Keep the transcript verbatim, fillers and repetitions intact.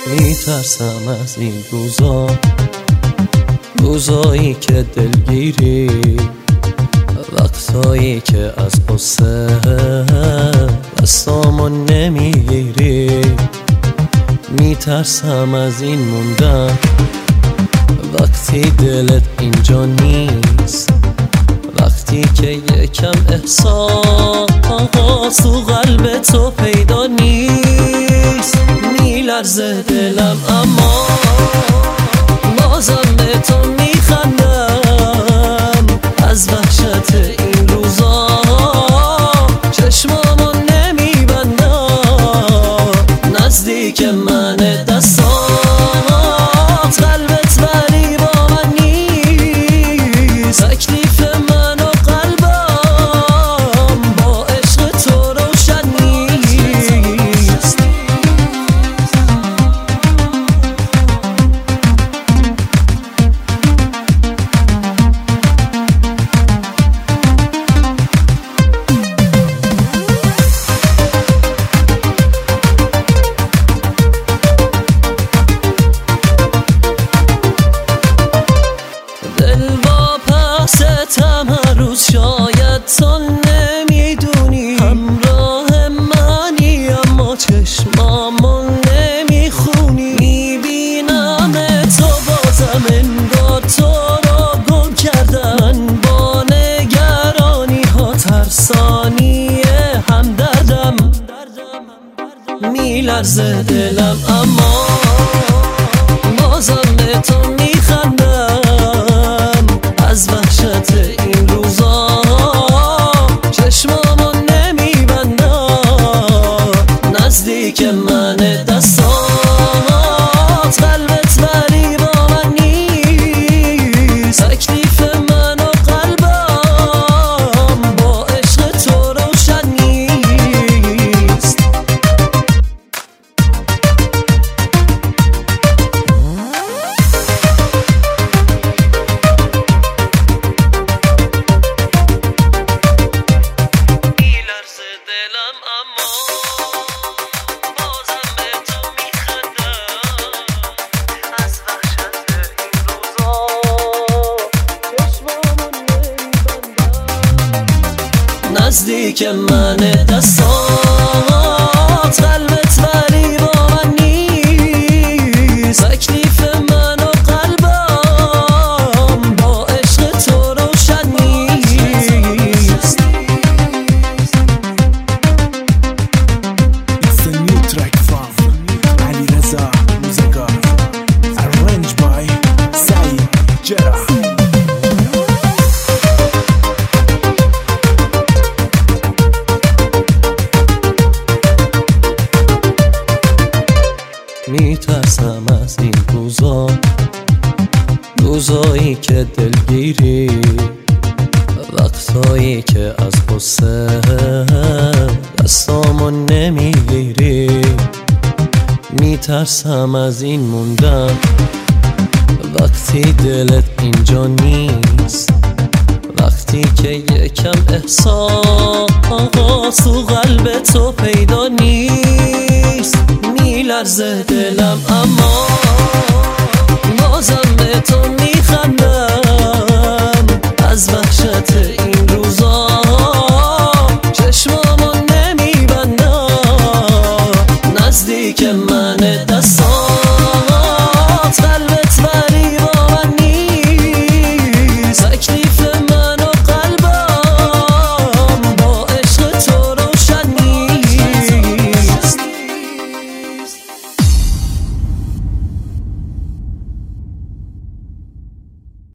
میترسم از این روزا، روزایی که دلگیری، وقتایی که از قصه دستامو نمیگیری. میترسم از این موندن وقتی دلت اینجا نیست، وقتی که یکم احساس تو قلب تو پیدا نیست. میلرزه دلم اما بازم به تو میخندم، از وحشت این روزا چشمامو نمیبندم. نزدیک من دستات، قلبت ولی با من نیست. تکلیف من و قلبم با عشق تو روشن نیست. روز شاید تو نمیدونی همراه منی، اما چشمامو نمیخونی. میبینم تو بازم انگار تو رو گم کردن، با نگرانی ها ترسانی همدردم. میلرزه دلم اما بازم به تو میخندم، از وحشت این روزا چشمامو نمیبندم. نزدیک من دستات، قلبت ولی با من نیست. تکلیف من و قلبم با عشق تو روشن نیست. نزدیک من دستات، قلبت ولی با من نیست. تکلیف من و قلبم با عشق تو روشن نیست. It's a new track from Ali Reza Muzagar, arranged by Saeed Jarrah. میترسم از این روزا، روزایی که دلگیری، وقتایی که از قصه دستامو نمیگیری. میترسم از این موندن وقتی دلت اینجا نیست، وقتی که یکم احساس تو قلب تو پیدا نیست. میلرزه